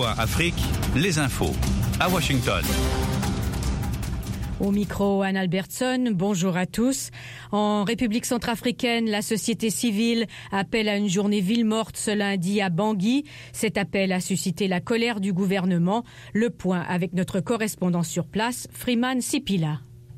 VOA Afrique, les infos. À Washington. Au micro, Anne Albertson, bonjour à tous. En République centrafricaine, la société civile appelle à une journée ville morte ce lundi à Bangui. Cet appel a suscité la colère du gouvernement. Le point avec notre correspondant sur place, Freeman Sipila.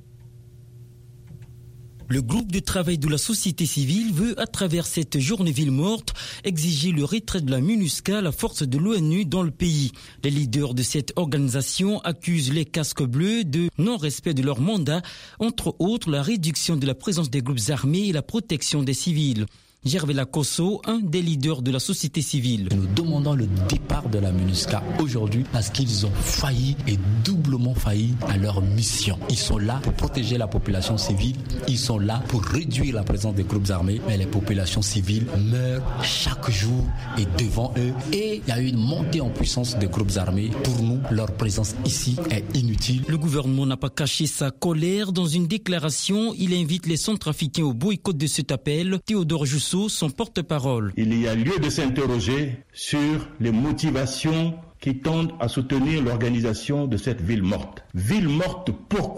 Le groupe de travail de la société civile veut, à travers cette journée ville morte, exiger le retrait de la MINUSCA, la force de l'ONU dans le pays. Les leaders de cette organisation accusent les casques bleus de non-respect de leur mandat, entre autres la réduction de la présence des groupes armés et la protection des civils. Gervais Lacosso, un des leaders de la société civile. Nous demandons le départ de la MINUSCA aujourd'hui parce qu'ils ont failli et doublement failli à leur mission. Ils sont là pour protéger la population civile, ils sont là pour réduire la présence des groupes armés, mais les populations civiles meurent chaque jour et devant eux. Et il y a eu une montée en puissance des groupes armés. Pour nous, leur présence ici est inutile. Le gouvernement n'a pas caché sa colère. Dans une déclaration, il invite les Centrafricains au boycott de cet appel. Théodore Jusso, son porte-parole. Il y a lieu de s'interroger sur les motivations qui tendent à soutenir l'organisation de cette ville morte. Ville morte pourquoi ?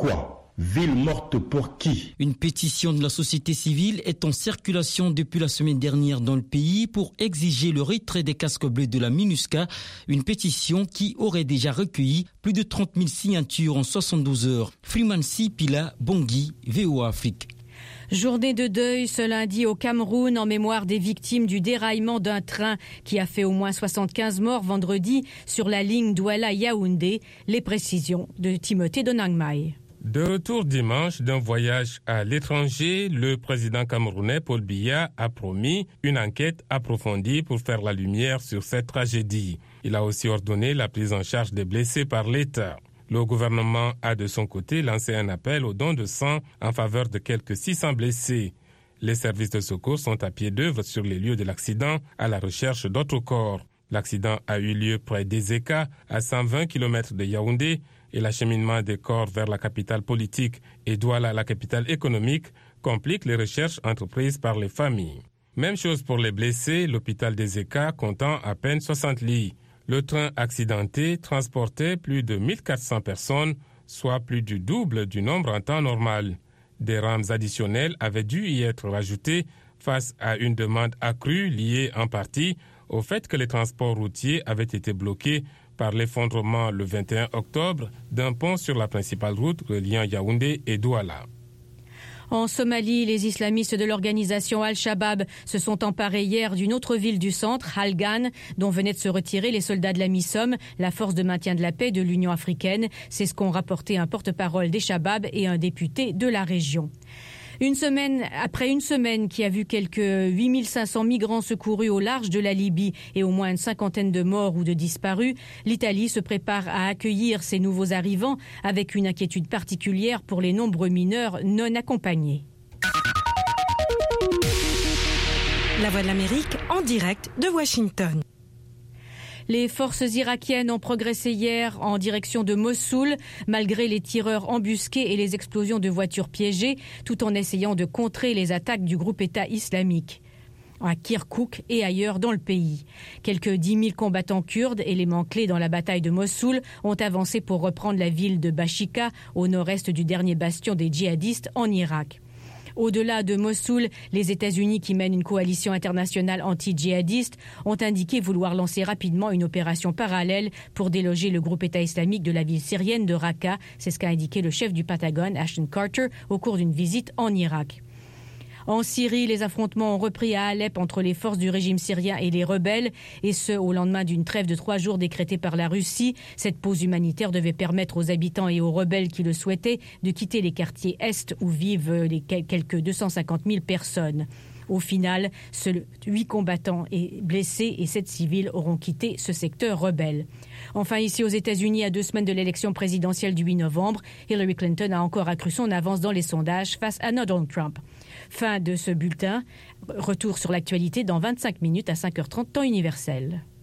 Ville morte pour qui ? Une pétition de la société civile est en circulation depuis la semaine dernière dans le pays pour exiger le retrait des casques bleus de la MINUSCA. Une pétition qui aurait déjà recueilli plus de 30 000 signatures en 72 heures. Freeman Sipila, Bangui, VOA Afrique. Journée de deuil ce lundi au Cameroun en mémoire des victimes du déraillement d'un train qui a fait au moins 75 morts vendredi sur la ligne Douala-Yaoundé. Les précisions de Timothée Donangmai. De retour dimanche d'un voyage à l'étranger, le président camerounais Paul Biya a promis une enquête approfondie pour faire la lumière sur cette tragédie. Il a aussi ordonné la prise en charge des blessés par l'État. Le gouvernement a de son côté lancé un appel au don de sang en faveur de quelques 600 blessés. Les services de secours sont à pied d'œuvre sur les lieux de l'accident à la recherche d'autres corps. L'accident a eu lieu près d'Ezeka, à 120 km de Yaoundé, et l'acheminement des corps vers la capitale politique et Douala, la capitale économique, complique les recherches entreprises par les familles. Même chose pour les blessés, l'hôpital d'Ezeka comptant à peine 60 lits. Le train accidenté transportait plus de 1400 personnes, soit plus du double du nombre en temps normal. Des rames additionnelles avaient dû y être rajoutées face à une demande accrue liée en partie au fait que les transports routiers avaient été bloqués par l'effondrement le 21 octobre d'un pont sur la principale route reliant Yaoundé et Douala. En Somalie, les islamistes de l'organisation Al-Shabaab se sont emparés hier d'une autre ville du centre, Halgan, dont venaient de se retirer les soldats de la MISOM, la force de maintien de la paix de l'Union africaine. C'est ce qu'ont rapporté un porte-parole des Shabaab et un député de la région. Après une semaine qui a vu quelques 8500 migrants secourus au large de la Libye et au moins une cinquantaine de morts ou de disparus, l'Italie se prépare à accueillir ces nouveaux arrivants avec une inquiétude particulière pour les nombreux mineurs non accompagnés. La Voix de l'Amérique en direct de Washington. Les forces irakiennes ont progressé hier en direction de Mossoul, malgré les tireurs embusqués et les explosions de voitures piégées, tout en essayant de contrer les attaques du groupe État islamique à Kirkouk et ailleurs dans le pays. Quelques 10 000 combattants kurdes, éléments clés dans la bataille de Mossoul, ont avancé pour reprendre la ville de Bashika, au nord-est du dernier bastion des djihadistes en Irak. Au-delà de Mossoul, les États-Unis, qui mènent une coalition internationale anti-djihadiste, ont indiqué vouloir lancer rapidement une opération parallèle pour déloger le groupe État islamique de la ville syrienne de Raqqa. C'est ce qu'a indiqué le chef du Pentagone, Ashton Carter, au cours d'une visite en Irak. En Syrie, les affrontements ont repris à Alep entre les forces du régime syrien et les rebelles, et ce, au lendemain d'une trêve de 3 jours décrétée par la Russie. Cette pause humanitaire devait permettre aux habitants et aux rebelles qui le souhaitaient de quitter les quartiers est où vivent les quelques 250 000 personnes. Au final, seuls 8 combattants et blessés et 7 civils auront quitté ce secteur rebelle. Enfin, ici aux États-Unis, à 2 semaines de l'élection présidentielle du 8 novembre, Hillary Clinton a encore accru son avance dans les sondages face à Donald Trump. Fin de ce bulletin. Retour sur l'actualité dans 25 minutes à 5h30 temps universel.